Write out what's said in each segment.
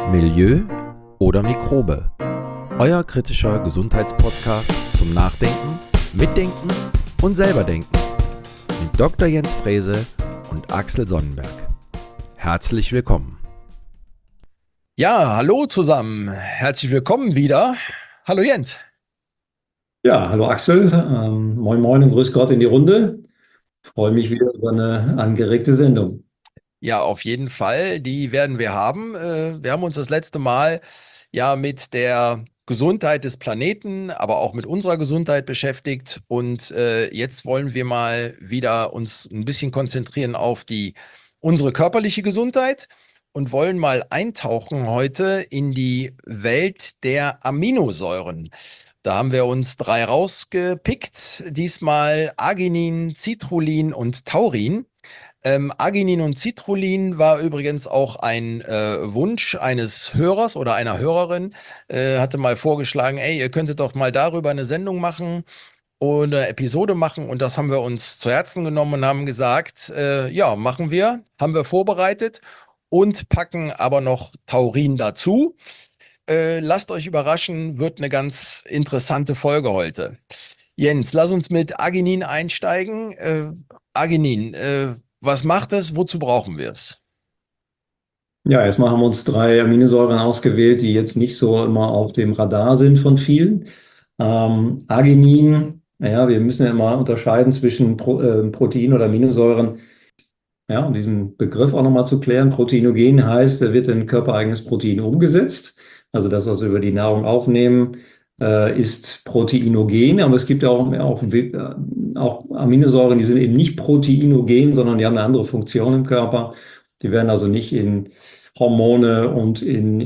Milieu oder Mikrobe? Euer kritischer Gesundheitspodcast zum Nachdenken, Mitdenken und selberdenken mit Dr. Jens Frese und Axel Sonnenberg. Herzlich willkommen. Ja, hallo zusammen. Herzlich willkommen wieder. Hallo Jens. Ja, hallo Axel, moin moin und grüß Gott in die Runde. Freue mich wieder über eine angeregte Sendung. Ja, auf jeden Fall. Die werden wir haben. Wir haben uns das letzte Mal ja mit der Gesundheit des Planeten, aber auch mit unserer Gesundheit beschäftigt. Und jetzt wollen wir mal wieder uns ein bisschen konzentrieren auf unsere körperliche Gesundheit und wollen mal eintauchen heute in die Welt der Aminosäuren. Da haben wir uns 3 rausgepickt. Diesmal Arginin, Citrullin und Taurin. Arginin und Citrullin war übrigens auch ein Wunsch eines Hörers oder einer Hörerin. Hatte mal vorgeschlagen, ey, ihr könntet doch mal darüber eine Sendung machen und eine Episode machen. Und das haben wir uns zu Herzen genommen und haben gesagt, ja, machen wir, haben wir vorbereitet und packen aber noch Taurin dazu. Lasst euch überraschen, wird eine ganz interessante Folge heute. Jens, lass uns mit Arginin einsteigen. Arginin, was macht es? Wozu brauchen wir es? Ja, erstmal haben wir uns 3 Aminosäuren ausgewählt, die jetzt nicht so immer auf dem Radar sind von vielen. Arginin, naja, wir müssen ja immer unterscheiden zwischen Protein oder Aminosäuren. Ja, um diesen Begriff auch nochmal zu klären. Proteinogen heißt, er wird in körpereigenes Protein umgesetzt. Also das, was wir über die Nahrung aufnehmen, ist proteinogen. Aber es gibt ja auch Aminosäuren, die sind eben nicht proteinogen, sondern die haben eine andere Funktion im Körper. Die werden also nicht in Hormone und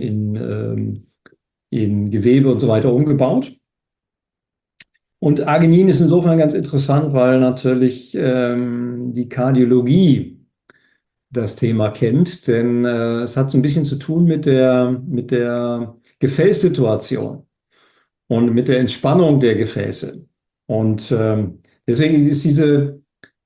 in Gewebe und so weiter umgebaut. Und Arginin ist insofern ganz interessant, weil natürlich die Kardiologie das Thema kennt, denn es hat so ein bisschen zu tun mit der Gefäßsituation und mit der Entspannung der Gefäße. Und deswegen ist diese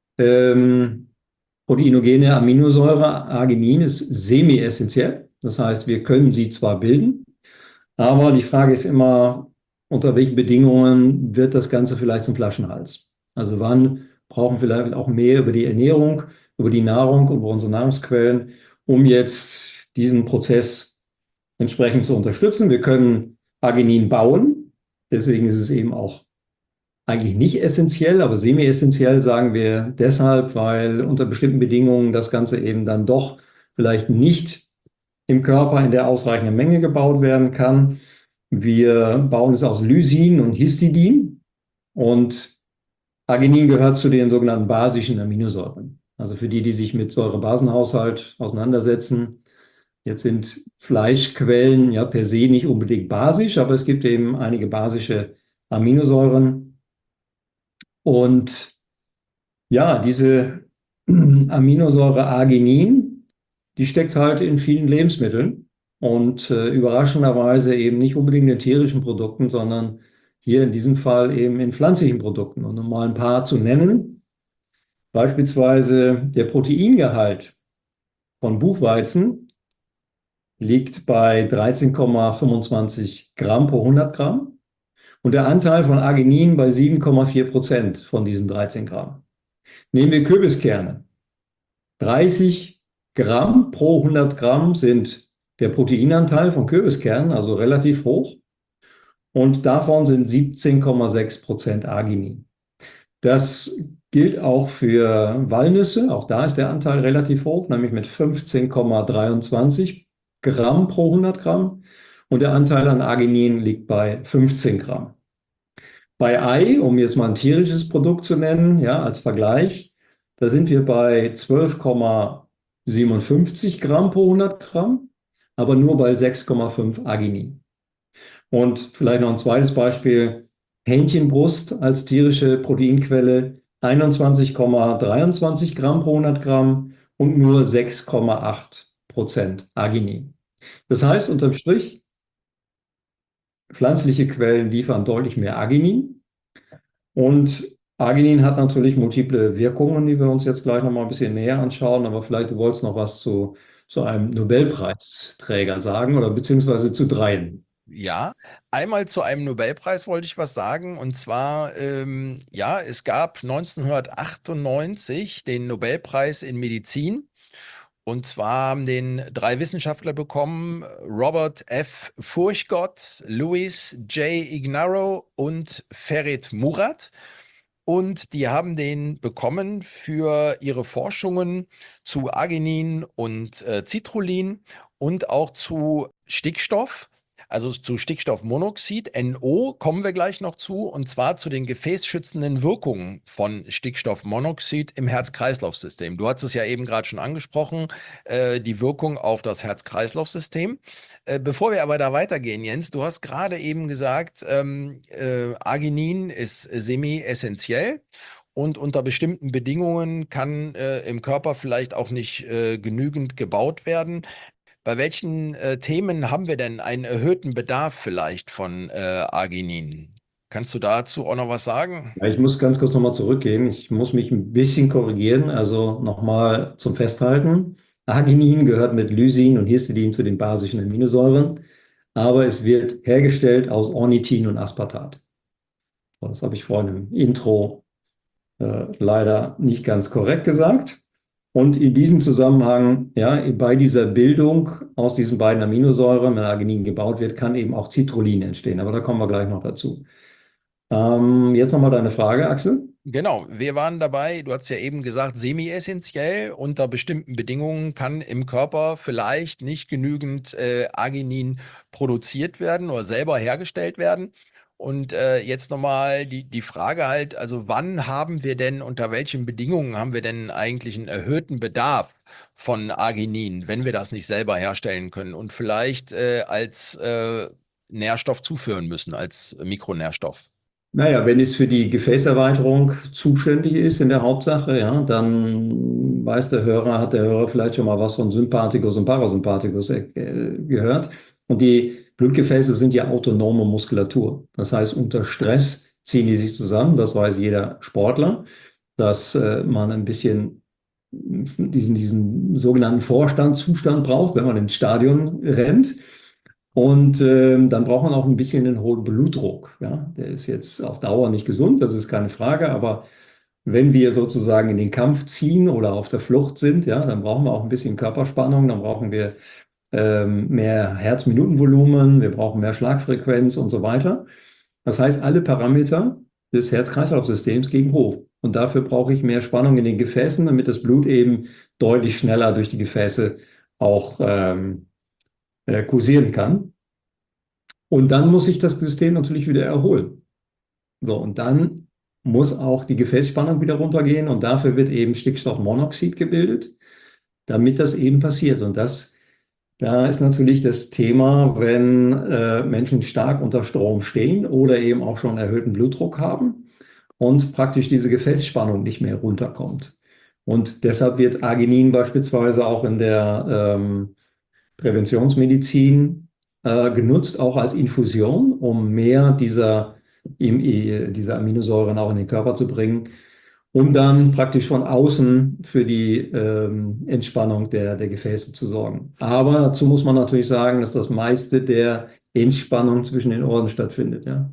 proteinogene Aminosäure Arginin ist semi-essentiell. Das heißt, wir können sie zwar bilden, aber die Frage ist immer, unter welchen Bedingungen wird das Ganze vielleicht zum Flaschenhals? Also wann brauchen wir vielleicht auch mehr über die Ernährung, über die Nahrung, über unsere Nahrungsquellen, um jetzt diesen Prozess entsprechend zu unterstützen. Wir können Arginin bauen, deswegen ist es eben auch eigentlich nicht essentiell, aber semi-essentiell sagen wir deshalb, weil unter bestimmten Bedingungen das Ganze eben dann doch vielleicht nicht im Körper in der ausreichenden Menge gebaut werden kann. Wir bauen es aus Lysin und Histidin und Arginin gehört zu den sogenannten basischen Aminosäuren. Also für die, die sich mit Säurebasenhaushalt auseinandersetzen. Jetzt sind Fleischquellen ja per se nicht unbedingt basisch, aber es gibt eben einige basische Aminosäuren. Und ja, diese Aminosäure Arginin, die steckt halt in vielen Lebensmitteln und überraschenderweise eben nicht unbedingt in tierischen Produkten, sondern hier in diesem Fall eben in pflanzlichen Produkten. Und um mal ein paar zu nennen, beispielsweise der Proteingehalt von Buchweizen liegt bei 13,25 Gramm pro 100 Gramm und der Anteil von Arginin bei 7,4% von diesen 13 Gramm. Nehmen wir Kürbiskerne. 30 Gramm pro 100 Gramm sind der Proteinanteil von Kürbiskernen, also relativ hoch. Und davon sind 17,6% Arginin. Das gilt auch für Walnüsse. Auch da ist der Anteil relativ hoch, nämlich mit 15,23 Gramm pro 100 Gramm. Und der Anteil an Arginin liegt bei 15 Gramm. Bei Ei, um jetzt mal ein tierisches Produkt zu nennen, ja, als Vergleich, da sind wir bei 12,57 Gramm pro 100 Gramm, aber nur bei 6,5 Arginin. Und vielleicht noch ein zweites Beispiel, Hähnchenbrust als tierische Proteinquelle, 21,23 Gramm pro 100 Gramm und nur 6,8% Arginin. Das heißt, unterm Strich, pflanzliche Quellen liefern deutlich mehr Arginin. Und Arginin hat natürlich multiple Wirkungen, die wir uns jetzt gleich noch mal ein bisschen näher anschauen. Aber vielleicht du wolltest noch was zu zu einem Nobelpreisträger sagen oder beziehungsweise zu dreien. Ja, einmal zu einem Nobelpreis wollte ich was sagen. Und zwar, ja, es gab 1998 den Nobelpreis in Medizin. Und zwar haben den drei Wissenschaftler bekommen: Robert F. Furchtgott, Louis J. Ignarro und Ferit Murat. Und die haben den bekommen für ihre Forschungen zu Arginin und Citrullin und auch zu Stickstoff, also zu Stickstoffmonoxid, NO, kommen wir gleich noch zu, und zwar zu den gefäßschützenden Wirkungen von Stickstoffmonoxid im Herz-Kreislauf-System. Du hast es ja eben gerade schon angesprochen, die Wirkung auf das Herz-Kreislauf-System. Bevor wir aber da weitergehen, Jens, du hast gerade eben gesagt, Arginin ist semi-essentiell und unter bestimmten Bedingungen kann im Körper vielleicht auch nicht genügend gebaut werden. Bei welchen Themen haben wir denn einen erhöhten Bedarf vielleicht von Arginin? Kannst du dazu auch noch was sagen? Ja, ich muss ganz kurz nochmal zurückgehen. Ich muss mich ein bisschen korrigieren. Also nochmal zum Festhalten. Arginin gehört mit Lysin und Histidin zu den basischen Aminosäuren, aber es wird hergestellt aus Ornithin und Aspartat. So, das habe ich vorhin im Intro leider nicht ganz korrekt gesagt. Und in diesem Zusammenhang, ja, bei dieser Bildung aus diesen beiden Aminosäuren, wenn Arginin gebaut wird, kann eben auch Citrullin entstehen. Aber da kommen wir gleich noch dazu. Jetzt nochmal deine Frage, Axel. Genau, wir waren dabei, du hast ja eben gesagt, semi-essentiell. Unter bestimmten Bedingungen kann im Körper vielleicht nicht genügend Arginin produziert werden oder selber hergestellt werden. Und jetzt nochmal die Frage halt, also wann haben wir denn, unter welchen Bedingungen haben wir denn eigentlich einen erhöhten Bedarf von Arginin, wenn wir das nicht selber herstellen können und vielleicht als Nährstoff zuführen müssen, als Mikronährstoff? Naja, wenn es für die Gefäßerweiterung zuständig ist in der Hauptsache, ja, dann weiß der Hörer, hat der Hörer vielleicht schon mal was von Sympathikus und Parasympathikus gehört. Und die Blutgefäße sind ja autonome Muskulatur. Das heißt, unter Stress ziehen die sich zusammen. Das weiß jeder Sportler, dass man ein bisschen diesen sogenannten Vorstandszustand braucht, wenn man ins Stadion rennt. Und dann braucht man auch ein bisschen den hohen Blutdruck. Ja? Der ist jetzt auf Dauer nicht gesund, das ist keine Frage, aber wenn wir sozusagen in den Kampf ziehen oder auf der Flucht sind, ja, dann brauchen wir auch ein bisschen Körperspannung, dann brauchen wir mehr Herzminutenvolumen, wir brauchen mehr Schlagfrequenz und so weiter. Das heißt, alle Parameter des Herz-Kreislauf-Systems gehen hoch. Und dafür brauche ich mehr Spannung in den Gefäßen, damit das Blut eben deutlich schneller durch die Gefäße auch kursieren kann. Und dann muss sich das System natürlich wieder erholen. So, und dann muss auch die Gefäßspannung wieder runtergehen und dafür wird eben Stickstoffmonoxid gebildet, damit das eben passiert. Und da ist natürlich das Thema, wenn Menschen stark unter Strom stehen oder eben auch schon erhöhten Blutdruck haben und praktisch diese Gefäßspannung nicht mehr runterkommt. Und deshalb wird Arginin beispielsweise auch in der Präventionsmedizin genutzt, auch als Infusion, um mehr dieser Aminosäuren auch in den Körper zu bringen, um dann praktisch von außen für die Entspannung der Gefäße zu sorgen. Aber dazu muss man natürlich sagen, dass das meiste der Entspannung zwischen den Ohren stattfindet. Ja.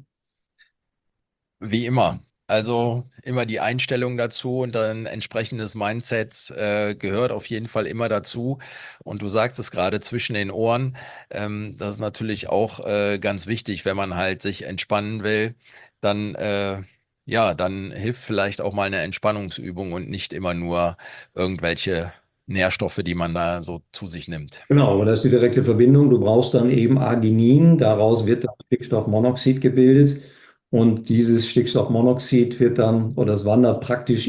Wie immer. Also immer die Einstellung dazu und ein entsprechendes Mindset gehört auf jeden Fall immer dazu. Und du sagst es gerade zwischen den Ohren. Das ist natürlich auch ganz wichtig, wenn man halt sich entspannen will. Dann, ja, dann hilft vielleicht auch mal eine Entspannungsübung und nicht immer nur irgendwelche Nährstoffe, die man da so zu sich nimmt. Genau, aber das ist die direkte Verbindung. Du brauchst dann eben Arginin, daraus wird dann Stickstoffmonoxid gebildet und dieses Stickstoffmonoxid wird dann, oder es wandert praktisch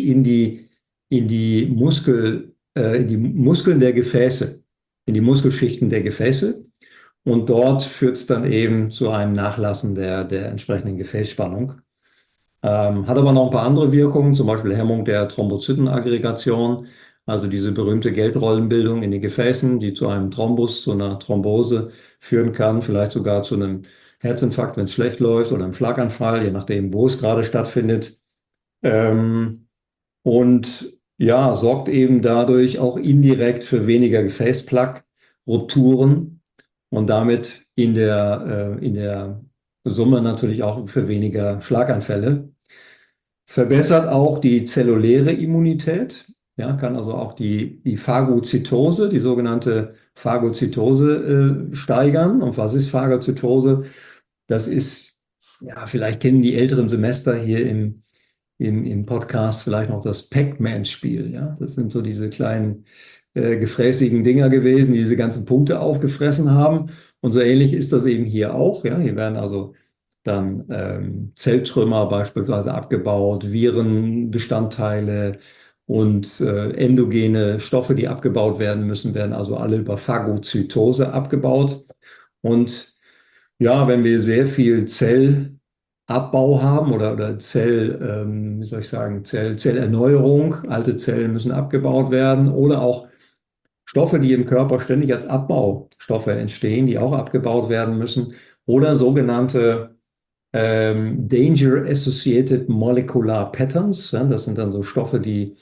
in die Muskeln der Gefäße, in die Muskelschichten der Gefäße und dort führt es dann eben zu einem Nachlassen der entsprechenden Gefäßspannung. Hat aber noch ein paar andere Wirkungen, zum Beispiel Hemmung der Thrombozytenaggregation, also diese berühmte Geldrollenbildung in den Gefäßen, die zu einem Thrombus, zu einer Thrombose führen kann, vielleicht sogar zu einem Herzinfarkt, wenn es schlecht läuft, oder einem Schlaganfall, je nachdem, wo es gerade stattfindet. Ähm, und Ja, sorgt eben dadurch auch indirekt für weniger Gefäßplaque-Rupturen und damit in der Summe natürlich auch für weniger Schlaganfälle. Verbessert auch die zelluläre Immunität, ja, kann also auch die Phagozytose, die sogenannte Phagozytose, steigern. Und was ist Phagozytose? Das ist, ja, vielleicht kennen die älteren Semester hier im Podcast vielleicht noch das Pac-Man-Spiel. Ja? Das sind so diese kleinen gefräßigen Dinger gewesen, die diese ganzen Punkte aufgefressen haben. Und so ähnlich ist das eben hier auch. Ja? Hier werden also dann Zelltrümmer beispielsweise abgebaut, Virenbestandteile und endogene Stoffe, die abgebaut werden müssen, werden also alle über Phagozytose abgebaut. Und ja, wenn wir sehr viel Zellabbau haben oder wie soll ich sagen, Zellerneuerung, alte Zellen müssen abgebaut werden oder auch Stoffe, die im Körper ständig als Abbaustoffe entstehen, die auch abgebaut werden müssen oder sogenannte Danger-Associated Molecular Patterns. Ja, das sind dann so Stoffe,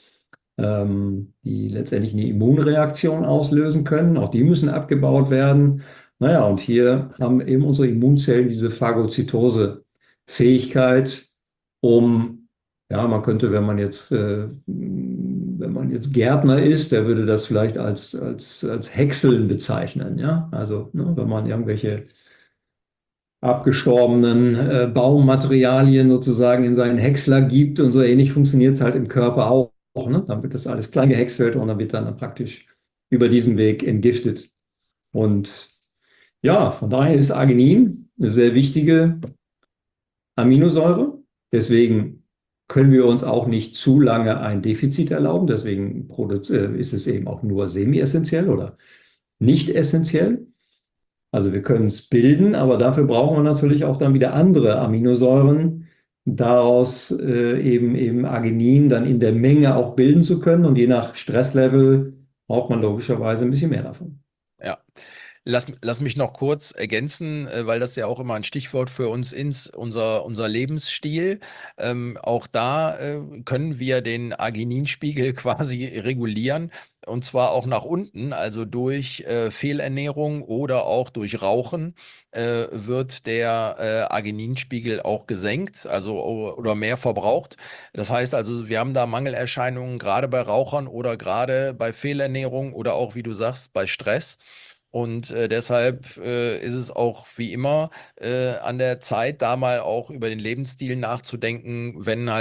die letztendlich eine Immunreaktion auslösen können. Auch die müssen abgebaut werden. Naja, und hier haben eben unsere Immunzellen diese Phagozytose-Fähigkeit, um, ja, man könnte, wenn man jetzt Gärtner ist, der würde das vielleicht als Häckseln bezeichnen. Ja, also, ne, wenn man irgendwelche abgestorbenen Baumaterialien sozusagen in seinen Häcksler gibt und so ähnlich funktioniert es halt im Körper auch. Ne? Dann wird das alles klein gehäckselt und dann wird dann praktisch über diesen Weg entgiftet. Und ja, von daher ist Arginin eine sehr wichtige Aminosäure. Deswegen können wir uns auch nicht zu lange ein Defizit erlauben. Deswegen ist es eben auch nur semi-essentiell oder nicht essentiell. Also wir können es bilden, aber dafür brauchen wir natürlich auch dann wieder andere Aminosäuren, daraus eben Arginin dann in der Menge auch bilden zu können. Und je nach Stresslevel braucht man logischerweise ein bisschen mehr davon. Ja. Lass mich noch kurz ergänzen, weil das ja auch immer ein Stichwort für uns ist, unser Lebensstil. Auch da können wir den Argininspiegel quasi regulieren und zwar auch nach unten, also durch Fehlernährung oder auch durch Rauchen wird der Argininspiegel auch gesenkt, also oder mehr verbraucht. Das heißt also, wir haben da Mangelerscheinungen gerade bei Rauchern oder gerade bei Fehlernährung oder auch, wie du sagst, bei Stress. Und deshalb ist es auch wie immer an der Zeit, da mal auch über den Lebensstil nachzudenken,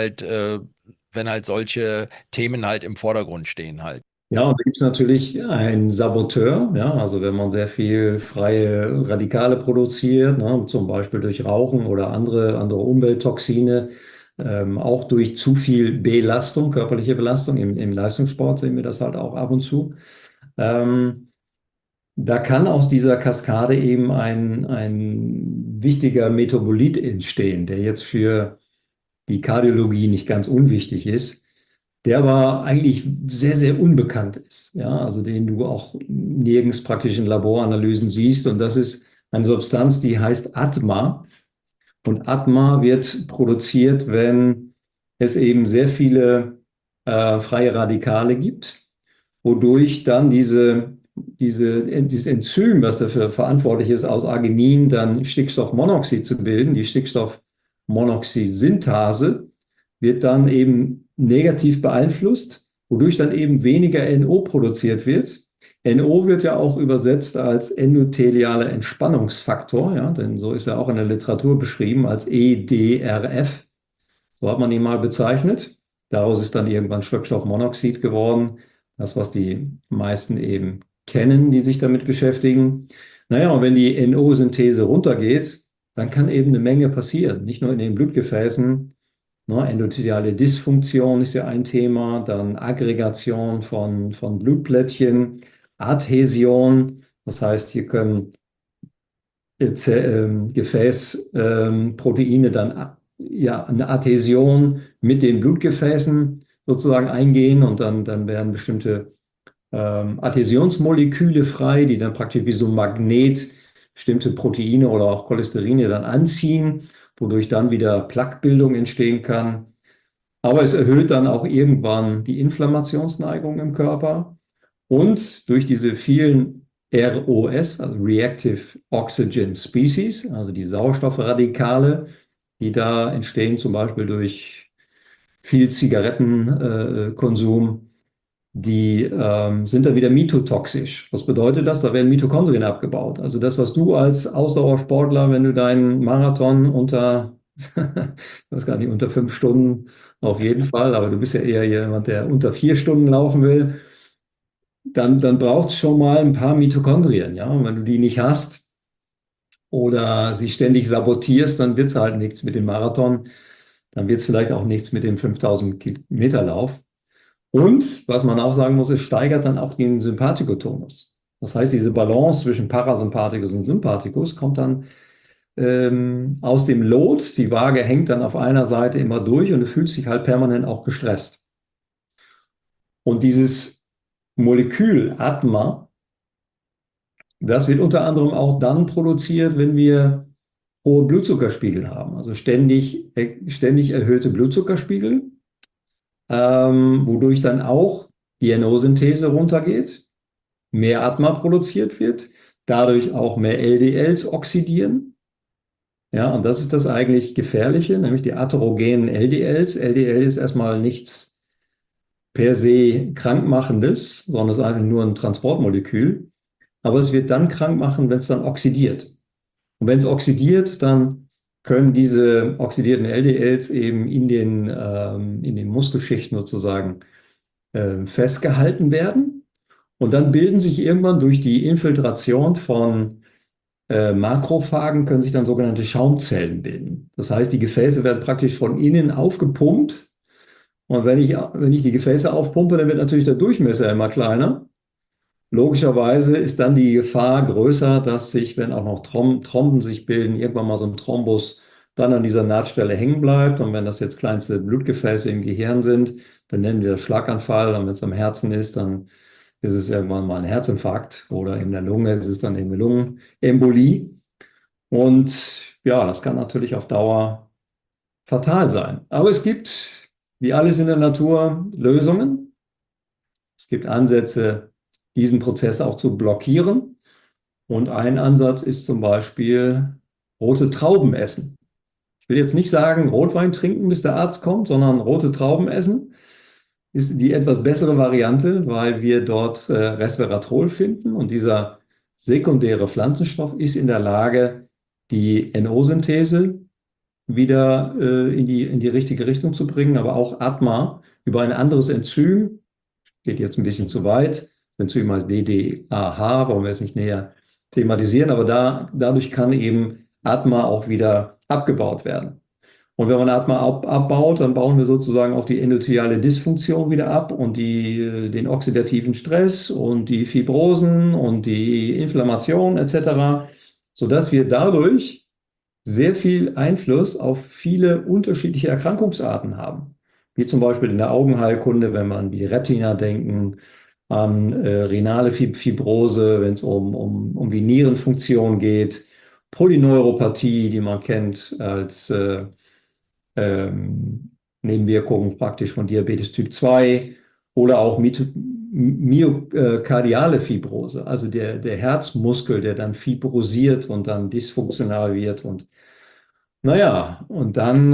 wenn halt solche Themen halt im Vordergrund stehen halt. Ja, und da gibt es natürlich einen Saboteur, ja, also wenn man sehr viel freie Radikale produziert, ne, zum Beispiel durch Rauchen oder andere Umwelttoxine, auch durch zu viel Belastung, körperliche Belastung, im Leistungssport sehen wir das halt auch ab und zu. Ähm, Da kann aus dieser Kaskade eben ein wichtiger Metabolit entstehen, der jetzt für die Kardiologie nicht ganz unwichtig ist, der aber eigentlich sehr, sehr unbekannt ist. Ja, also den du auch nirgends praktisch in Laboranalysen siehst. Und das ist eine Substanz, die heißt Atma. Und Atma wird produziert, wenn es eben sehr viele freie Radikale gibt, wodurch dann dieses Enzym, was dafür verantwortlich ist, aus Arginin dann Stickstoffmonoxid zu bilden, die Stickstoffmonoxid-Synthase, wird dann eben negativ beeinflusst, wodurch dann eben weniger NO produziert wird. NO wird ja auch übersetzt als endothelialer Entspannungsfaktor, ja, denn so ist er auch in der Literatur beschrieben als EDRF. So hat man ihn mal bezeichnet. Daraus ist dann irgendwann Stickstoffmonoxid geworden. Das, was die meisten eben kennen, die sich damit beschäftigen. Naja, und wenn die NO-Synthese runtergeht, dann kann eben eine Menge passieren. Nicht nur in den Blutgefäßen. Ne, endotheliale Dysfunktion ist ja ein Thema. Dann Aggregation von Blutplättchen, Adhäsion. Das heißt, hier können Gefäßproteine dann ja eine Adhäsion mit den Blutgefäßen sozusagen eingehen und dann werden bestimmte Adhäsionsmoleküle frei, die dann praktisch wie so ein Magnet bestimmte Proteine oder auch Cholesterine dann anziehen, wodurch dann wieder Plaquebildung entstehen kann. Aber es erhöht dann auch irgendwann die Inflammationsneigung im Körper. Und durch diese vielen ROS, also Reactive Oxygen Species, also die Sauerstoffradikale, die da entstehen, zum Beispiel durch viel Zigarettenkonsum, die sind dann wieder mitotoxisch. Was bedeutet das? Da werden Mitochondrien abgebaut. Also das, was du als Ausdauersportler, wenn du deinen Marathon unter, ich weiß gar nicht, unter 5 Stunden auf jeden Fall, aber du bist ja eher jemand, der unter 4 Stunden laufen will, dann braucht es schon mal ein paar Mitochondrien. Ja? Und wenn du die nicht hast oder sie ständig sabotierst, dann wird es halt nichts mit dem Marathon. Dann wird es vielleicht auch nichts mit dem 5000 Meter Lauf. Und was man auch sagen muss, es steigert dann auch den Sympathikotonus. Das heißt, diese Balance zwischen Parasympathikus und Sympathikus kommt dann aus dem Lot. Die Waage hängt dann auf einer Seite immer durch und du fühlst dich halt permanent auch gestresst. Und dieses Molekül Atma, das wird unter anderem auch dann produziert, wenn wir hohe Blutzuckerspiegel haben, also ständig erhöhte Blutzuckerspiegel, wodurch dann auch die NO-Synthese runtergeht, mehr Atma produziert wird, dadurch auch mehr LDLs oxidieren. Ja, und das ist das eigentlich Gefährliche, nämlich die atherogenen LDLs. LDL ist erstmal nichts per se Krankmachendes, sondern es ist einfach nur ein Transportmolekül. Aber es wird dann krank machen, wenn es dann oxidiert. Und wenn es oxidiert, dann können diese oxidierten LDLs eben in den Muskelschichten sozusagen festgehalten werden. Und dann bilden sich irgendwann durch die Infiltration von Makrophagen können sich dann sogenannte Schaumzellen bilden. Das heißt, die Gefäße werden praktisch von innen aufgepumpt. Und wenn ich die Gefäße aufpumpe, dann wird natürlich der Durchmesser immer kleiner. Logischerweise ist dann die Gefahr größer, dass sich, wenn auch noch Thromben sich bilden, irgendwann mal so ein Thrombus dann an dieser Nahtstelle hängen bleibt. Und wenn das jetzt kleinste Blutgefäße im Gehirn sind, dann nennen wir das Schlaganfall. Und wenn es am Herzen ist, dann ist es irgendwann mal ein Herzinfarkt. Oder in der Lunge ist es dann eben eine Lungenembolie. Und ja, das kann natürlich auf Dauer fatal sein. Aber es gibt, wie alles in der Natur, Lösungen. Es gibt Ansätze, diesen Prozess auch zu blockieren. Und ein Ansatz ist zum Beispiel rote Trauben essen. Ich will jetzt nicht sagen, Rotwein trinken, bis der Arzt kommt, sondern rote Trauben essen ist die etwas bessere Variante, weil wir dort Resveratrol finden. Und dieser sekundäre Pflanzenstoff ist in der Lage, die NO-Synthese wieder in die richtige Richtung zu bringen, aber auch Atma über ein anderes Enzym, geht jetzt ein bisschen zu weit, das Enzym heißt DDAH, wollen wir jetzt nicht näher thematisieren, aber dadurch kann eben Atma auch wieder abgebaut werden. Und wenn man Atma abbaut, dann bauen wir sozusagen auch die endotheliale Dysfunktion wieder ab und den oxidativen Stress und die Fibrosen und die Inflammation etc., sodass wir dadurch sehr viel Einfluss auf viele unterschiedliche Erkrankungsarten haben. Wie zum Beispiel in der Augenheilkunde, wenn man wie Retina denken, an renale Fibrose, wenn es um die Nierenfunktion geht, Polyneuropathie, die man kennt als Nebenwirkung praktisch von Diabetes Typ 2 oder auch myokardiale Fibrose, also der Herzmuskel, der dann fibrosiert und dann dysfunktional wird. Und naja, und dann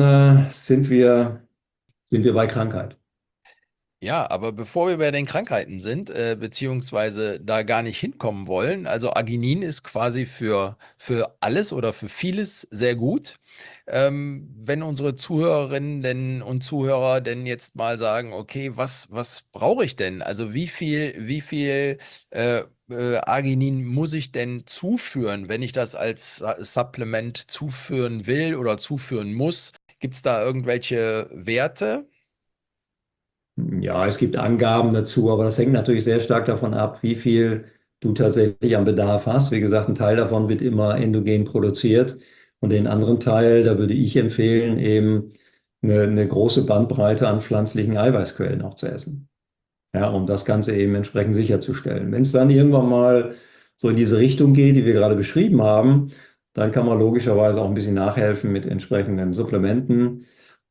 sind wir bei Krankheit. Ja, aber bevor wir bei den Krankheiten sind, beziehungsweise da gar nicht hinkommen wollen, also Arginin ist quasi für alles oder für vieles sehr gut. Wenn unsere Zuhörerinnen und Zuhörer denn jetzt mal sagen, okay, was brauche ich denn? Also wie viel Arginin muss ich denn zuführen, wenn ich das als Supplement zuführen will oder zuführen muss? Gibt es da irgendwelche Werte? Ja, es gibt Angaben dazu, aber das hängt natürlich sehr stark davon ab, wie viel du tatsächlich am Bedarf hast. Wie gesagt, ein Teil davon wird immer endogen produziert und den anderen Teil, da würde ich empfehlen, eben eine große Bandbreite an pflanzlichen Eiweißquellen auch zu essen. Ja, um das Ganze eben entsprechend sicherzustellen. Wenn es dann irgendwann mal so in diese Richtung geht, die wir gerade beschrieben haben, dann kann man logischerweise auch ein bisschen nachhelfen mit entsprechenden Supplementen.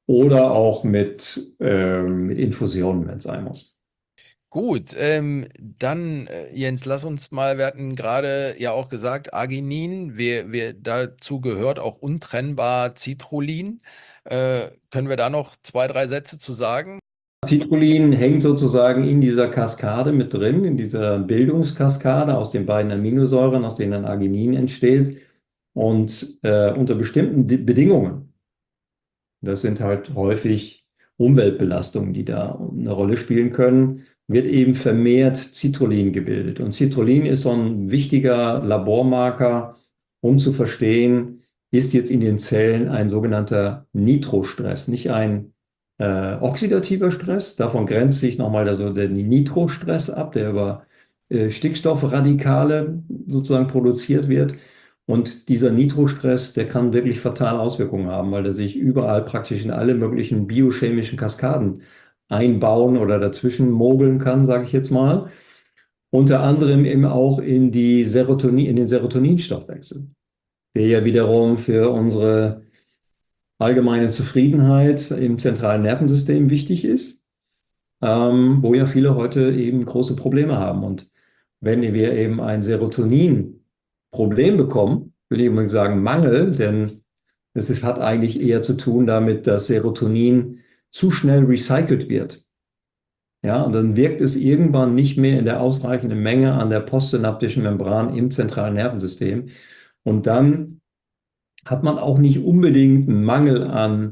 oder auch mit Infusionen, wenn es sein muss. Gut, dann Jens, lass uns mal, wir hatten gerade ja auch gesagt, Arginin, dazu gehört auch untrennbar Citrullin. Können wir da noch zwei, drei Sätze zu sagen? Citrullin hängt sozusagen in dieser Kaskade mit drin, in dieser Bildungskaskade aus den beiden Aminosäuren, aus denen dann Arginin entsteht. Und unter bestimmten Bedingungen, das sind halt häufig Umweltbelastungen, die da eine Rolle spielen können, wird eben vermehrt Citrullin gebildet. Und Citrullin ist so ein wichtiger Labormarker, um zu verstehen, ist jetzt in den Zellen ein sogenannter Nitrostress, nicht ein oxidativer Stress. Davon grenzt sich nochmal der Nitrostress ab, der über Stickstoffradikale sozusagen produziert wird. Und dieser Nitrostress, der kann wirklich fatale Auswirkungen haben, weil er sich überall praktisch in alle möglichen biochemischen Kaskaden einbauen oder dazwischen mogeln kann, sage ich jetzt mal. Unter anderem eben auch in den Serotoninstoffwechsel, der ja wiederum für unsere allgemeine Zufriedenheit im zentralen Nervensystem wichtig ist, wo ja viele heute eben große Probleme haben. Und wenn wir eben ein Serotonin-Problem bekommen, will ich übrigens sagen Mangel, denn hat eigentlich eher zu tun damit, dass Serotonin zu schnell recycelt wird. Ja, und dann wirkt es irgendwann nicht mehr in der ausreichenden Menge an der postsynaptischen Membran im zentralen Nervensystem. Und dann hat man auch nicht unbedingt einen Mangel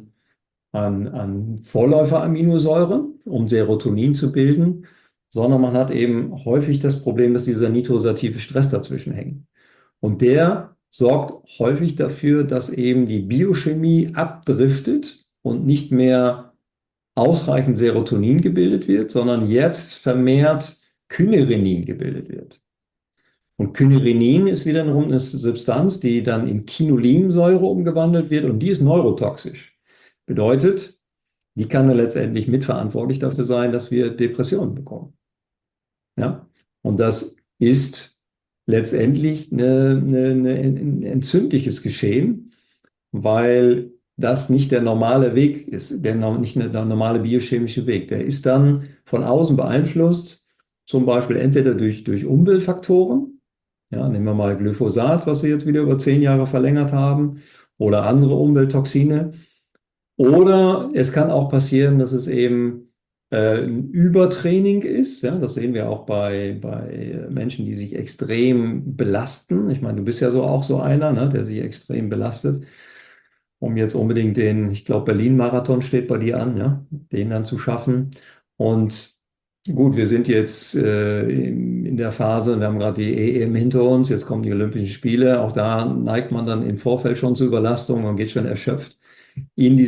an Vorläuferaminosäuren, um Serotonin zu bilden, sondern man hat eben häufig das Problem, dass dieser nitrosative Stress dazwischen hängt. Und der sorgt häufig dafür, dass eben die Biochemie abdriftet und nicht mehr ausreichend Serotonin gebildet wird, sondern jetzt vermehrt Kynurenin gebildet wird. Und Kynurenin ist wiederum eine Substanz, die dann in Quinolinsäure umgewandelt wird und die ist neurotoxisch. Bedeutet, die kann dann letztendlich mitverantwortlich dafür sein, dass wir Depressionen bekommen. Ja? Und das ist letztendlich ein entzündliches Geschehen, weil das nicht der normale Weg ist, nicht der normale biochemische Weg. Der ist dann von außen beeinflusst, zum Beispiel entweder durch Umweltfaktoren, ja, nehmen wir mal Glyphosat, was sie jetzt wieder über 10 Jahre verlängert haben, oder andere Umwelttoxine. Oder es kann auch passieren, dass es eben ein Übertraining ist. Ja, das sehen wir auch bei Menschen, die sich extrem belasten. Ich meine, du bist ja so auch so einer, ne, der sich extrem belastet, um jetzt unbedingt ich glaube, Berlin-Marathon steht bei dir an, ja, den dann zu schaffen. Und gut, wir sind jetzt in der Phase, wir haben gerade die EM hinter uns, jetzt kommen die Olympischen Spiele. Auch da neigt man dann im Vorfeld schon zu Überlastung und geht schon erschöpft in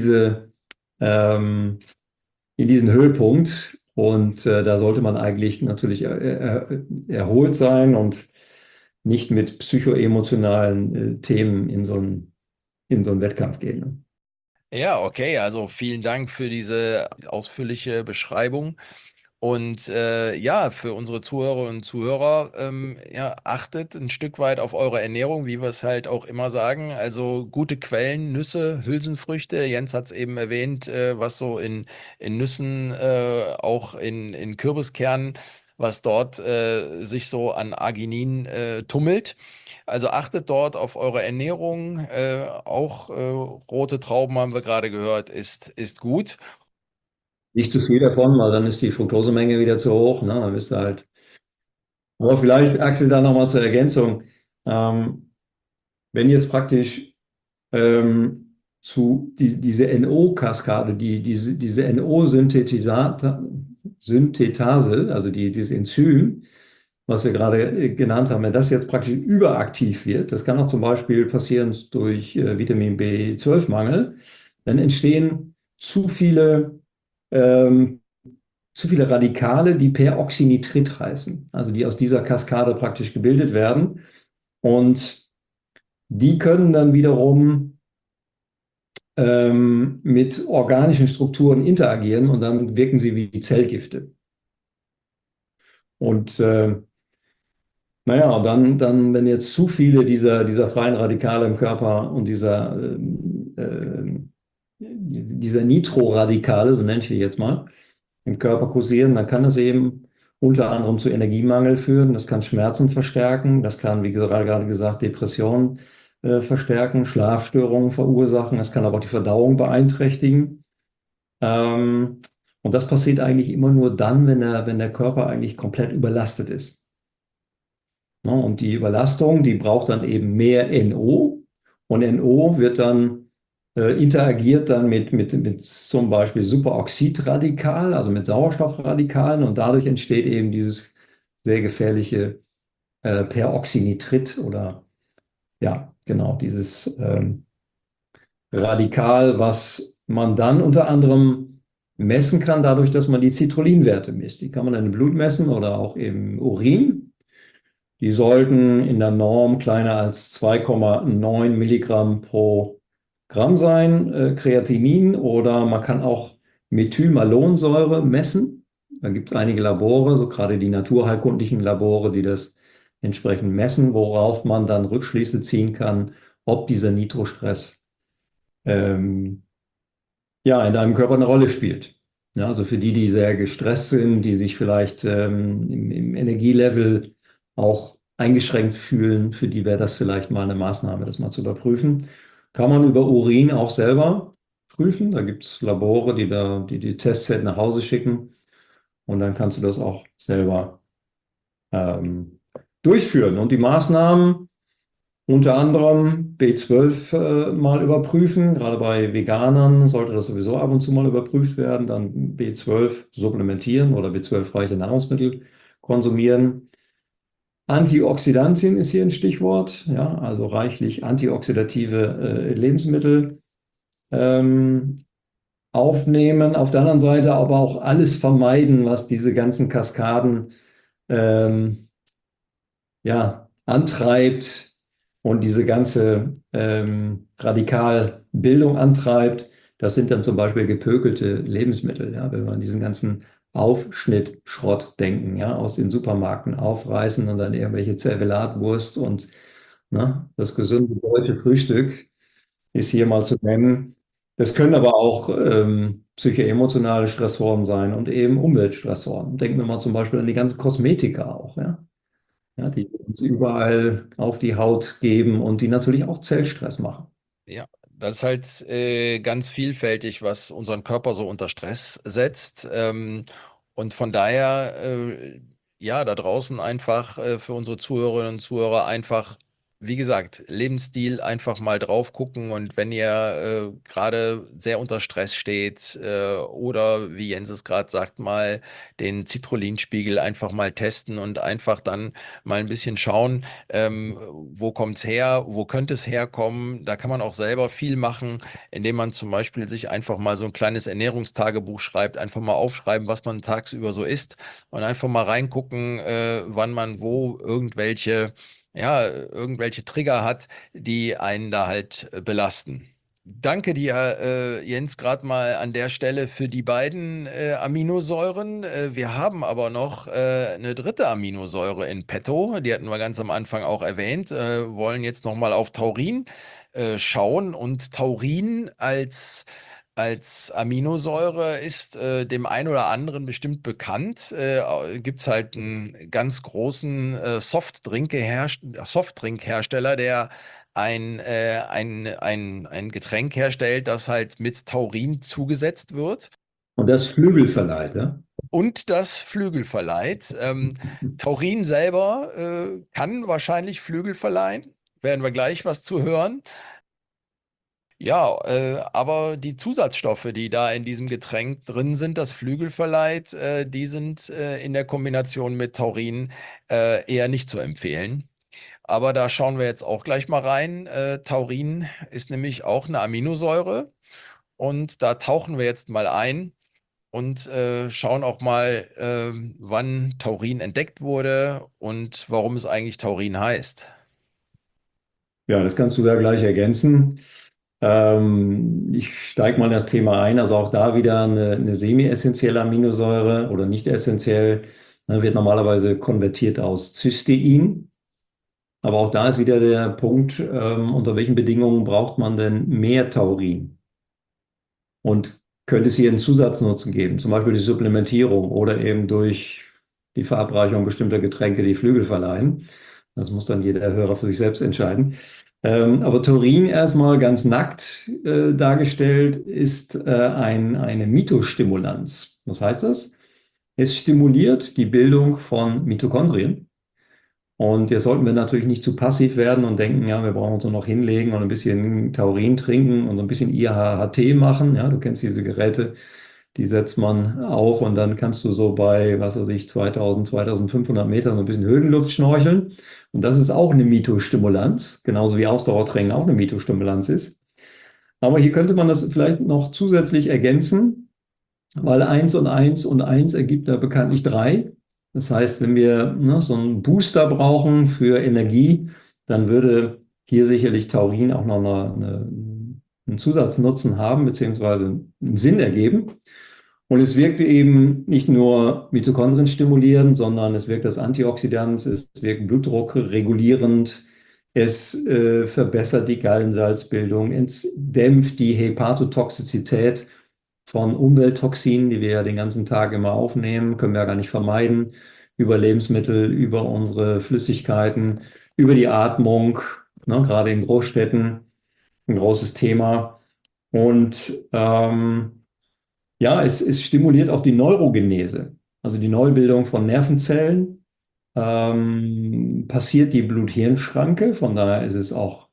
ähm, in diesen Höhepunkt. Und da sollte man eigentlich natürlich erholt sein und nicht mit psychoemotionalen Themen in so einen Wettkampf gehen. Ne? Ja, okay, also vielen Dank für diese ausführliche Beschreibung. Und ja, für unsere Zuhörerinnen und Zuhörer, ja, achtet ein Stück weit auf eure Ernährung, wie wir es halt auch immer sagen. Also gute Quellen, Nüsse, Hülsenfrüchte. Jens hat es eben erwähnt, was so in Nüssen, auch in Kürbiskernen, was dort sich so an Arginin tummelt. Also achtet dort auf eure Ernährung. Auch rote Trauben haben wir gerade gehört, ist gut. Nicht zu viel davon, weil dann ist die Fructosemenge wieder zu hoch. Ne? Dann bist du halt. Aber vielleicht, Axel, da nochmal zur Ergänzung. Ähm, wenn jetzt praktisch diese NO-Kaskade, diese NO-Synthetase, also dieses Enzym, was wir gerade genannt haben, wenn das jetzt praktisch überaktiv wird, das kann auch zum Beispiel passieren durch Vitamin B12-Mangel, dann entstehen ähm, zu viele Radikale, die Peroxynitrit heißen, also die aus dieser Kaskade praktisch gebildet werden. Und die können dann wiederum mit organischen Strukturen interagieren und dann wirken sie wie Zellgifte. Und naja, wenn jetzt zu viele dieser freien Radikale im Körper und dieser Nitroradikale, so nenne ich die jetzt mal, im Körper kursieren, dann kann das eben unter anderem zu Energiemangel führen. Das kann Schmerzen verstärken. Das kann, wie gerade gesagt, Depressionen verstärken, Schlafstörungen verursachen. Das kann aber auch die Verdauung beeinträchtigen. Ähm, und das passiert eigentlich immer nur dann, wenn der Körper eigentlich komplett überlastet ist. Ne? Und die Überlastung, die braucht dann eben mehr NO. Und NO wird dann interagiert dann mit zum Beispiel Superoxidradikal, also mit Sauerstoffradikalen. Und dadurch entsteht eben dieses sehr gefährliche Peroxynitrit oder ja, genau, dieses Radikal, was man dann unter anderem messen kann, dadurch, dass man die Citrullin-Werte misst. Die kann man dann im Blut messen oder auch im Urin. Die sollten in der Norm kleiner als 2,9 Milligramm pro Gramm sein, Kreatinin, oder man kann auch Methylmalonsäure messen. Da gibt es einige Labore, so gerade die naturheilkundlichen Labore, die das entsprechend messen, worauf man dann Rückschlüsse ziehen kann, ob dieser Nitrostress ähm, ja, in deinem Körper eine Rolle spielt. Ja, also für die, die sehr gestresst sind, die sich vielleicht im Energielevel auch eingeschränkt fühlen, für die wäre das vielleicht mal eine Maßnahme, das mal zu überprüfen. Kann man über Urin auch selber prüfen. Da gibt es Labore, die Testset nach Hause schicken und dann kannst du das auch selber ähm, durchführen. Und die Maßnahmen unter anderem B12 mal überprüfen. Gerade bei Veganern sollte das sowieso ab und zu mal überprüft werden. Dann B12 supplementieren oder B12-reiche Nahrungsmittel konsumieren. Antioxidantien ist hier ein Stichwort. Ja, also reichlich antioxidative Lebensmittel ähm, aufnehmen. Auf der anderen Seite aber auch alles vermeiden, was diese ganzen Kaskaden ähm, ja, antreibt und diese ganze Radikalbildung antreibt. Das sind dann zum Beispiel gepökelte Lebensmittel, ja, wenn wir an diesen ganzen Aufschnittschrott denken, ja, aus den Supermärkten aufreißen und dann irgendwelche Zervelatwurst und ne, das gesunde deutsche Frühstück ist hier mal zu nennen. Es können aber auch psychoemotionale Stressoren sein und eben Umweltstressoren. Denken wir mal zum Beispiel an die ganzen Kosmetika auch, ja. Ja, die uns überall auf die Haut geben und die natürlich auch Zellstress machen. Ja, das ist halt ganz vielfältig, was unseren Körper so unter Stress setzt. Und von daher, ja, da draußen einfach für unsere Zuhörerinnen und Zuhörer einfach, wie gesagt, Lebensstil einfach mal drauf gucken. Und wenn ihr gerade sehr unter Stress steht oder wie Jens es gerade sagt, mal den Citrullin-Spiegel einfach mal testen und einfach dann mal ein bisschen schauen, wo kommt es her, wo könnte es herkommen. Da kann man auch selber viel machen, indem man zum Beispiel sich einfach mal so ein kleines Ernährungstagebuch schreibt, einfach mal aufschreiben, was man tagsüber so isst und einfach mal reingucken, wann man wo irgendwelche Trigger hat, die einen da halt belasten. Danke dir, Jens, gerade mal an der Stelle für die beiden Aminosäuren. Wir haben aber noch eine dritte Aminosäure in petto, die hatten wir ganz am Anfang auch erwähnt, wollen jetzt nochmal auf Taurin schauen. Und Taurin als Aminosäure ist dem einen oder anderen bestimmt bekannt. Gibt es halt einen ganz großen Softdrinkhersteller, der ein Getränk herstellt, das halt mit Taurin zugesetzt wird Und das Flügelverleiht, ja? und das Flügel verleiht. Taurin selber kann wahrscheinlich Flügel verleihen. Werden wir gleich was zu hören. Ja, aber die Zusatzstoffe, die da in diesem Getränk drin sind, das Flügel verleiht, die sind in der Kombination mit Taurin eher nicht zu empfehlen. Aber da schauen wir jetzt auch gleich mal rein. Taurin ist nämlich auch eine Aminosäure und da tauchen wir jetzt mal ein und schauen auch mal, wann Taurin entdeckt wurde und warum es eigentlich Taurin heißt. Ja, das kannst du ja gleich ergänzen. Ich steige mal in das Thema ein. Also auch da wieder eine semi-essentielle Aminosäure oder nicht essentiell, ne, wird normalerweise konvertiert aus Cystein. Aber auch da ist wieder der Punkt, unter welchen Bedingungen braucht man denn mehr Taurin? und könnte es hier einen Zusatznutzen geben, zum Beispiel die Supplementierung oder eben durch die Verabreichung bestimmter Getränke, die Flügel verleihen. Das muss dann jeder Hörer für sich selbst entscheiden. Aber Taurin erstmal ganz nackt dargestellt ist eine Mitostimulanz. Was heißt das? Es stimuliert die Bildung von Mitochondrien. Und jetzt sollten wir natürlich nicht zu passiv werden und denken, ja, wir brauchen uns nur noch hinlegen und ein bisschen Taurin trinken und ein bisschen IHHT machen. Ja, du kennst diese Geräte, die setzt man auf und dann kannst du so bei, was weiß ich, 2000, 2500 Metern so ein bisschen Höhenluft schnorcheln. Und das ist auch eine Mitostimulanz, genauso wie Ausdauertraining auch eine Mitostimulanz ist. Aber hier könnte man das vielleicht noch zusätzlich ergänzen, weil eins und eins ergibt ja bekanntlich 3. Das heißt, wenn wir so einen Booster brauchen für Energie, dann würde hier sicherlich Taurin auch noch einen Zusatznutzen haben, beziehungsweise einen Sinn ergeben. Und es wirkt eben nicht nur Mitochondrien stimulierend, sondern es wirkt als Antioxidant, es wirkt Blutdruck regulierend, es verbessert die Gallensalzbildung, es dämpft die Hepatotoxizität von Umwelttoxinen, die wir ja den ganzen Tag immer aufnehmen, können wir ja gar nicht vermeiden, über Lebensmittel, über unsere Flüssigkeiten, über die Atmung, ne, gerade in Großstädten ein großes Thema. Und ja, es stimuliert auch die Neurogenese, also die Neubildung von Nervenzellen, passiert die Blut-Hirn-Schranke, von daher ist es auch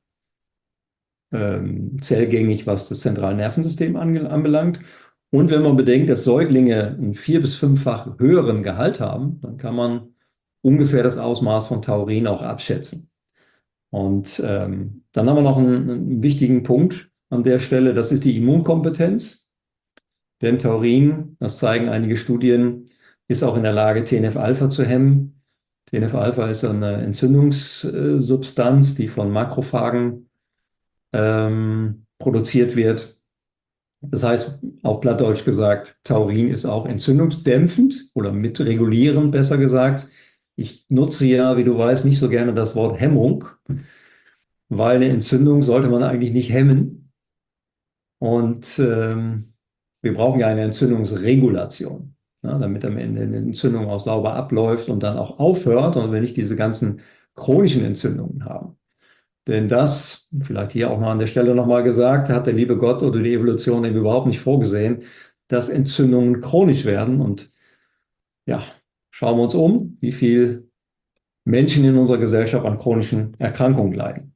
zellgängig, was das zentrale Nervensystem anbelangt. Und wenn man bedenkt, dass Säuglinge einen 4- bis 5-fach höheren Gehalt haben, dann kann man ungefähr das Ausmaß von Taurin auch abschätzen. Und dann haben wir noch einen wichtigen Punkt an der Stelle, das ist die Immunkompetenz. Denn Taurin, das zeigen einige Studien, ist auch in der Lage, TNF-Alpha zu hemmen. TNF-Alpha ist eine Entzündungssubstanz, die von Makrophagen produziert wird. Das heißt, auch plattdeutsch gesagt, Taurin ist auch entzündungsdämpfend oder mitregulierend, besser gesagt. Ich nutze ja, wie du weißt, nicht so gerne das Wort Hemmung, weil eine Entzündung sollte man eigentlich nicht hemmen. Und wir brauchen ja eine Entzündungsregulation, ja, damit am Ende eine Entzündung auch sauber abläuft und dann auch aufhört und wir nicht diese ganzen chronischen Entzündungen haben. Denn das, vielleicht hier auch mal an der Stelle nochmal gesagt, hat der liebe Gott oder die Evolution eben überhaupt nicht vorgesehen, dass Entzündungen chronisch werden. Und ja, schauen wir uns um, wie viele Menschen in unserer Gesellschaft an chronischen Erkrankungen leiden.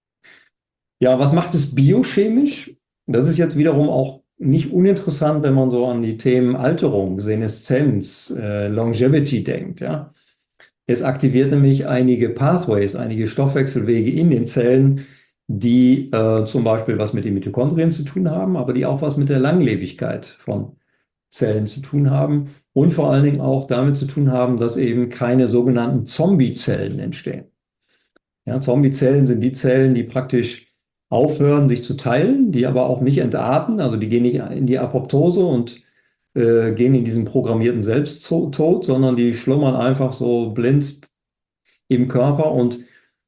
Ja, was macht es biochemisch? Das ist jetzt wiederum auch nicht uninteressant, wenn man so an die Themen Alterung, Seneszenz, Longevity denkt. Ja. Es aktiviert nämlich einige Pathways, einige Stoffwechselwege in den Zellen, die zum Beispiel was mit den Mitochondrien zu tun haben, aber die auch was mit der Langlebigkeit von Zellen zu tun haben und vor allen Dingen auch damit zu tun haben, dass eben keine sogenannten Zombie-Zellen entstehen. Ja, Zombie-Zellen sind die Zellen, die praktisch aufhören, sich zu teilen, die aber auch nicht entarten, also die gehen nicht in die Apoptose und gehen in diesen programmierten Selbsttod, sondern die schlummern einfach so blind im Körper und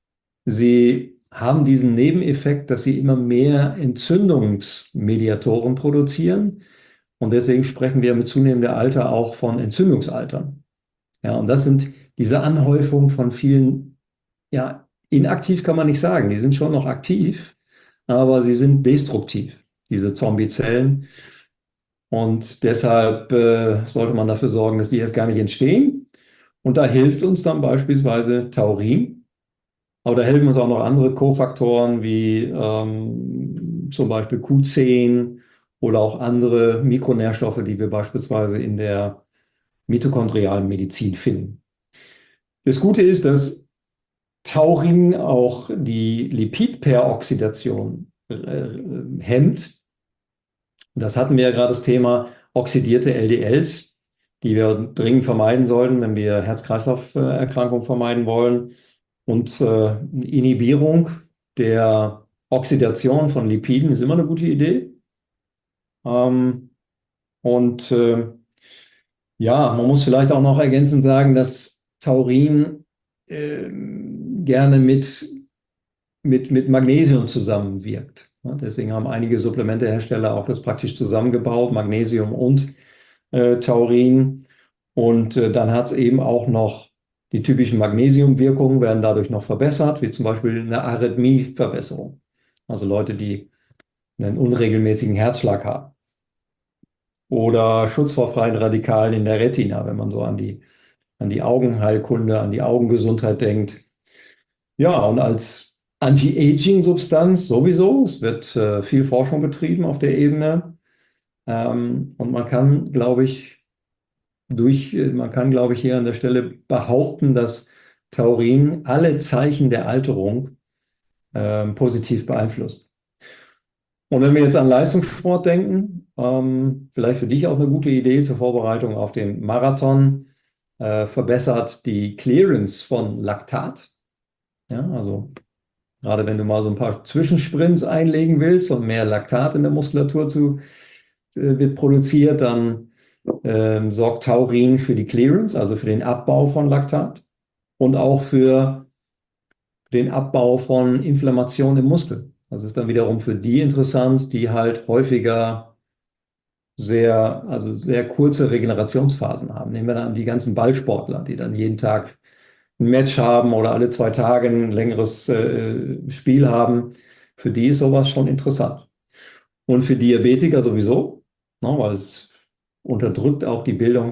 sie haben diesen Nebeneffekt, dass sie immer mehr Entzündungsmediatoren produzieren und deswegen sprechen wir mit zunehmendem Alter auch von Entzündungsaltern. Ja, und das sind diese Anhäufung von vielen, ja, inaktiv kann man nicht sagen, die sind schon noch aktiv, aber sie sind destruktiv, diese Zombie-Zellen. Und deshalb sollte man dafür sorgen, dass die erst gar nicht entstehen. Und da hilft uns dann beispielsweise Taurin. Aber da helfen uns auch noch andere Kofaktoren wie zum Beispiel Q10 oder auch andere Mikronährstoffe, die wir beispielsweise in der mitochondrialen Medizin finden. Das Gute ist, dass Taurin auch die Lipidperoxidation hemmt. Das hatten wir ja gerade das Thema oxidierte LDLs, die wir dringend vermeiden sollten, wenn wir Herz-Kreislauf-Erkrankungen vermeiden wollen. Und Inhibierung der Oxidation von Lipiden ist immer eine gute Idee. Und ja, man muss vielleicht auch noch ergänzend sagen, dass Taurin gerne mit Magnesium zusammenwirkt. Ja, deswegen haben einige Supplementehersteller auch das praktisch zusammengebaut, Magnesium und Taurin. Und dann hat es eben auch noch die typischen Magnesiumwirkungen, werden dadurch noch verbessert, wie zum Beispiel eine Arrhythmieverbesserung. Also Leute, die einen unregelmäßigen Herzschlag haben. Oder Schutz vor freien Radikalen in der Retina, wenn man so an die Augenheilkunde, an die Augengesundheit denkt. Ja, und als Anti-Aging-Substanz sowieso. Es wird viel Forschung betrieben auf der Ebene. Und man kann, glaube ich, hier an der Stelle behaupten, dass Taurin alle Zeichen der Alterung positiv beeinflusst. Und wenn wir jetzt an Leistungssport denken, vielleicht für dich auch eine gute Idee zur Vorbereitung auf den Marathon, verbessert die Clearance von Laktat. Ja, also gerade wenn du mal so ein paar Zwischensprints einlegen willst und mehr Laktat in der Muskulatur wird produziert, dann sorgt Taurin für die Clearance, also für den Abbau von Laktat und auch für den Abbau von Inflammation im Muskel. Das ist dann wiederum für die interessant, die halt häufiger also sehr kurze Regenerationsphasen haben. Nehmen wir dann die ganzen Ballsportler, die dann jeden Tag ein Match haben oder alle 2 Tage ein längeres Spiel haben. Für die ist sowas schon interessant. Und für Diabetiker sowieso, ne, weil es unterdrückt auch die Bildung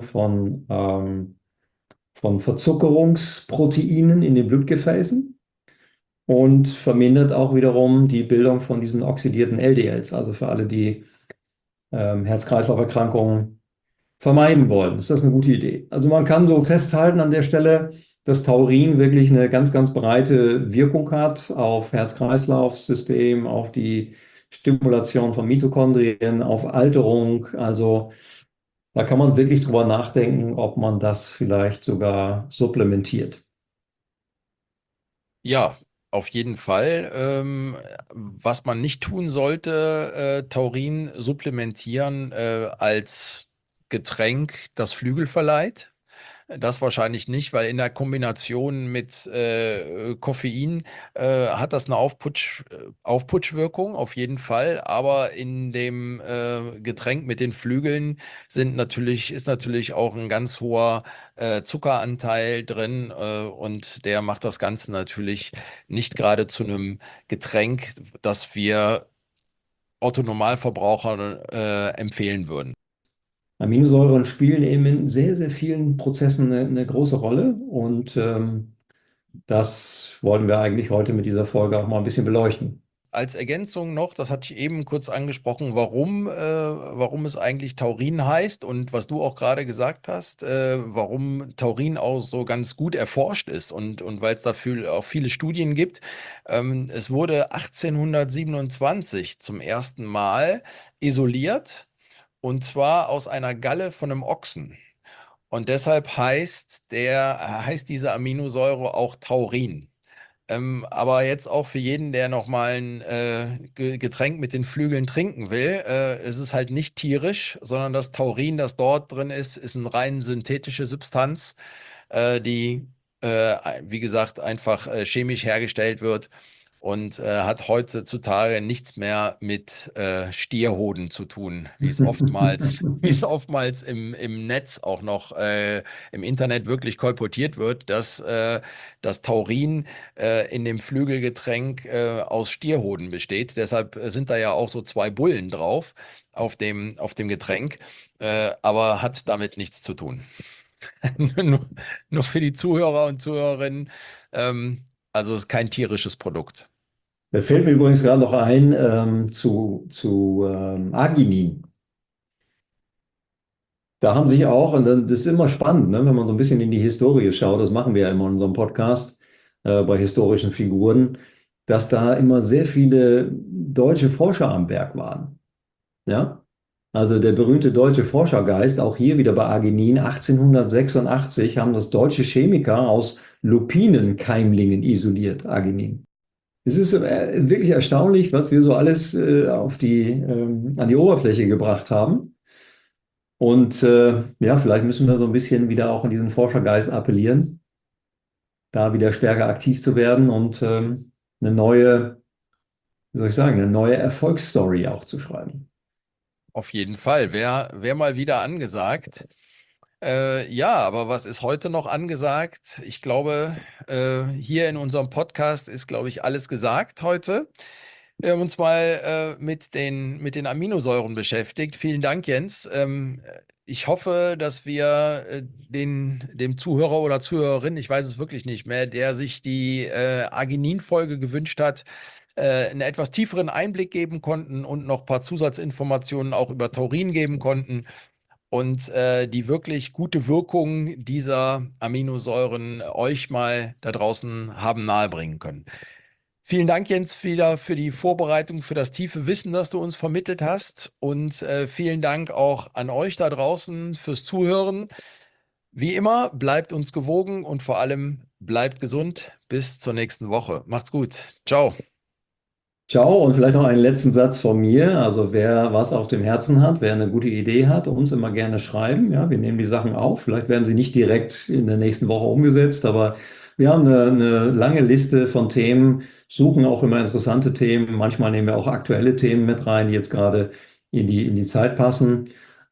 von Verzuckerungsproteinen in den Blutgefäßen und vermindert auch wiederum die Bildung von diesen oxidierten LDLs. Also für alle, die Herz-Kreislauf-Erkrankungen vermeiden wollen. Ist das eine gute Idee? Also man kann so festhalten an der Stelle, dass Taurin wirklich eine ganz, ganz breite Wirkung hat auf Herz-Kreislauf-System, auf die Stimulation von Mitochondrien, auf Alterung. Also da kann man wirklich drüber nachdenken, ob man das vielleicht sogar supplementiert. Ja, auf jeden Fall. Was man nicht tun sollte, Taurin supplementieren als Getränk, das Flügel verleiht. Das wahrscheinlich nicht, weil in der Kombination mit Koffein hat das eine Aufputschwirkung auf jeden Fall. Aber in dem Getränk mit den Flügeln ist natürlich auch ein ganz hoher Zuckeranteil drin und der macht das Ganze natürlich nicht gerade zu einem Getränk, das wir Otto Normalverbraucher empfehlen würden. Aminosäuren spielen eben in sehr, sehr vielen Prozessen eine große Rolle und das wollen wir eigentlich heute mit dieser Folge auch mal ein bisschen beleuchten. Als Ergänzung noch, das hatte ich eben kurz angesprochen, warum es eigentlich Taurin heißt und was du auch gerade gesagt hast, warum Taurin auch so ganz gut erforscht ist und weil es dafür auch viele Studien gibt. Es wurde 1827 zum ersten Mal isoliert und zwar aus einer Galle von einem Ochsen. Und deshalb heißt diese Aminosäure auch Taurin. Aber jetzt auch für jeden, der nochmal ein Getränk mit den Flügeln trinken will, es ist halt nicht tierisch, sondern das Taurin, das dort drin ist eine rein synthetische Substanz, die, wie gesagt, einfach chemisch hergestellt wird und hat heutzutage nichts mehr mit Stierhoden zu tun, wie es oftmals im Netz auch noch im Internet wirklich kolportiert wird, dass das Taurin in dem Flügelgetränk aus Stierhoden besteht. Deshalb sind da ja auch so zwei Bullen drauf auf dem Getränk, aber hat damit nichts zu tun. Nur, nur für die Zuhörer und Zuhörerinnen. Also es ist kein tierisches Produkt. Da fällt mir übrigens gerade noch ein zu Arginin. Da haben sich auch, und das ist immer spannend, ne, wenn man so ein bisschen in die Historie schaut, das machen wir ja immer in unserem Podcast bei historischen Figuren, dass da immer sehr viele deutsche Forscher am Werk waren. Ja? Also der berühmte deutsche Forschergeist, auch hier wieder bei Arginin, 1886 haben das deutsche Chemiker aus Lupinenkeimlingen isoliert, Arginin. Es ist wirklich erstaunlich, was wir so alles an die Oberfläche gebracht haben. Und ja, vielleicht müssen wir so ein bisschen wieder auch in diesen Forschergeist appellieren, da wieder stärker aktiv zu werden und eine wie soll ich sagen, eine neue Erfolgsstory auch zu schreiben. Auf jeden Fall. Wär mal wieder angesagt. Ja, aber was ist heute noch angesagt? Ich glaube, hier in unserem Podcast ist, glaube ich, alles gesagt heute. Wir haben uns mal mit den Aminosäuren beschäftigt. Vielen Dank, Jens. Ich hoffe, dass wir dem Zuhörer oder Zuhörerin, ich weiß es wirklich nicht mehr, der sich die Arginin-Folge gewünscht hat, einen etwas tieferen Einblick geben konnten und noch ein paar Zusatzinformationen auch über Taurin geben konnten und die wirklich gute Wirkung dieser Aminosäuren euch mal da draußen haben nahebringen können. Vielen Dank, Jens, wieder für die Vorbereitung, für das tiefe Wissen, das du uns vermittelt hast. Und vielen Dank auch an euch da draußen fürs Zuhören. Wie immer, bleibt uns gewogen und vor allem bleibt gesund. Bis zur nächsten Woche. Macht's gut. Ciao. Ciao und vielleicht noch einen letzten Satz von mir. Also wer was auf dem Herzen hat, wer eine gute Idee hat, uns immer gerne schreiben. Ja, wir nehmen die Sachen auf. Vielleicht werden sie nicht direkt in der nächsten Woche umgesetzt, aber wir haben eine lange Liste von Themen, suchen auch immer interessante Themen. Manchmal nehmen wir auch aktuelle Themen mit rein, die jetzt gerade in die Zeit passen.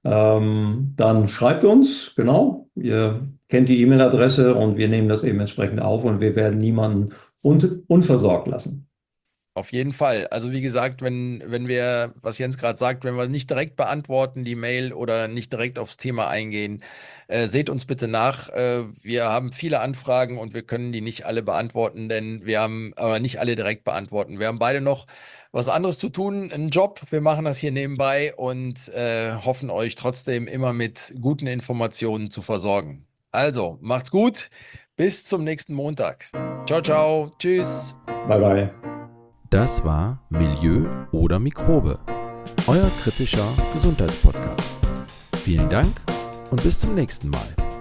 Dann schreibt uns, genau. Ihr kennt die E-Mail-Adresse und wir nehmen das eben entsprechend auf und wir werden niemanden unversorgt lassen. Auf jeden Fall. Also wie gesagt, wenn wir, was Jens gerade sagt, wenn wir nicht direkt beantworten, die Mail oder nicht direkt aufs Thema eingehen, seht uns bitte nach. Wir haben viele Anfragen und wir können die nicht alle beantworten, denn wir haben, nicht alle direkt beantworten. Wir haben beide noch was anderes zu tun, einen Job. Wir machen das hier nebenbei und hoffen euch trotzdem immer mit guten Informationen zu versorgen. Also, macht's gut. Bis zum nächsten Montag. Ciao, ciao. Tschüss. Bye bye. Das war Milieu oder Mikrobe, euer kritischer Gesundheitspodcast. Vielen Dank und bis zum nächsten Mal.